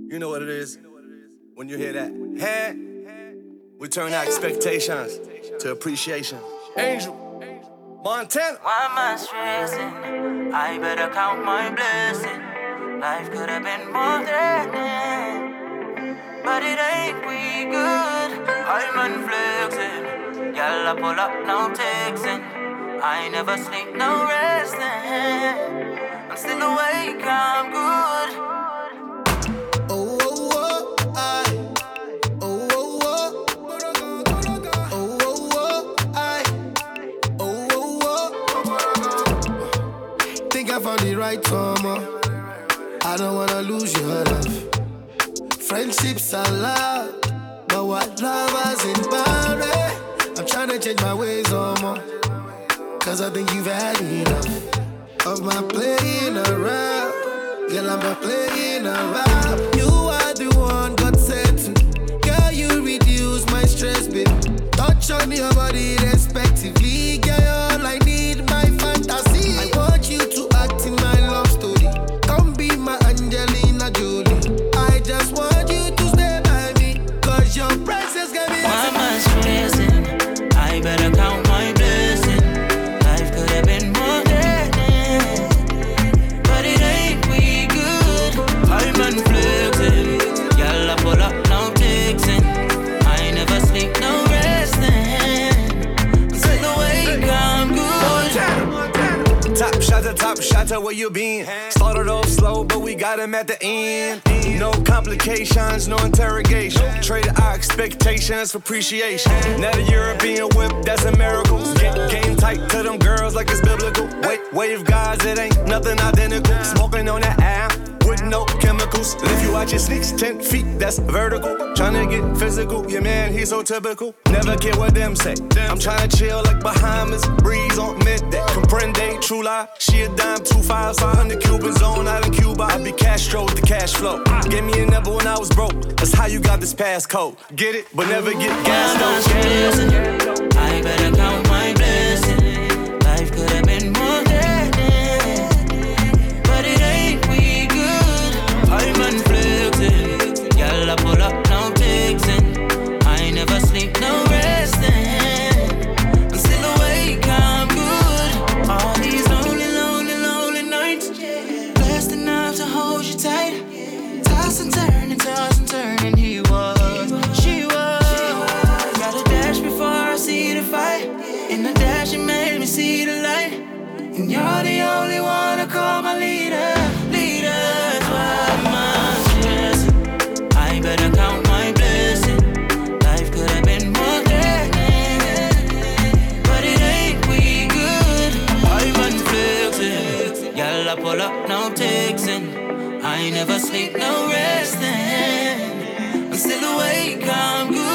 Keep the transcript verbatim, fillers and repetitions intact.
You know what it is. When you hear that, hand, we turn our expectations to appreciation. Angel, Montana. Why am I stressing? I better count my blessing. Life could have been more threatening, but it ain't we good. I'm unflexing. Y'all pull up, no texting. I never sleep, no resting. I'm still awake, I'm good. Oh, oh, oh, I. Oh, oh, oh. Oh, oh, oh, I. Oh, oh, oh. Think I found the right summer. I don't wanna lose your love. Friendships are loud, but what lovers in body? I'm trying to change my ways on more, cause I think you've had enough of my playing around. Girl, I'm not playing around. You are the one God said to. Girl, you reduce my stress, baby. Touch on your body respectively. Girl, you're all I need, my fantasy. I want you to act in my love story. Come be my Angelina Jolie. I just want you to stay by me, cause your presence got me. Why am I stressing? I better count my blessing. Life could have been more threatening, but it ain't we good. I'm unflexing. Y'all pull up, no texting. I never sleep, no resting. I'm still awake, I'm good. Top shotter, top shotter, where you been? Started off slow, but we got him at the end. No complications, no interrogation. Traded our expectations for appreciation. Now the European whip, that's a miracle. Game, game tight to them girls like it's biblical. Wait, wave guys, it ain't nothing identical. Smoking on that app with no chemicals. If you watch your sneaks, ten feet, that's vertical. Tryna get physical, your man, he's so typical. Never care what them say. I'm tryna chill like Bahamas, breeze on midday. Comprende, true lie. She a dime, two fives, five hundred Cubans on out in Cuba. I be Castro with the cash flow. Gave me a number when I was broke. That's how you got this passcode. Get it, but never get gas though. I better count my blessing. Life could have been more threatening, but it ain't we good. I'm unflexing. Y'all pull up, no texting. I never sleep, no resting. I'm still awake, I'm good. All these lonely, lonely, lonely nights. Blessed enough to hold you tight. Toss and turn and toss and turn, and he was, she was. Got a dash before I see the fight. In the dash, it made me see the light. And you're the only one to call my leader. Leader, that's why I'm stressing. I better count my blessing. Life could have been more threatening, but it ain't we good. I'm unflexing. Y'all pull up, no texting. I never sleep, no resting. I'm still awake, I'm good.